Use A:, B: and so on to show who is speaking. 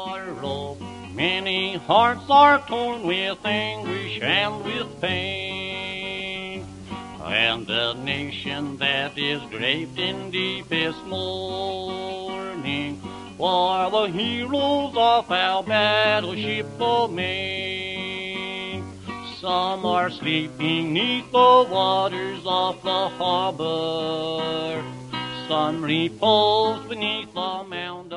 A: sorrow. Many hearts are torn with anguish and with pain. And the nation that is draped in deepest mourning for the heroes of our battleship domain. Some are sleeping neath the waters of the harbor. Some repose beneath the mound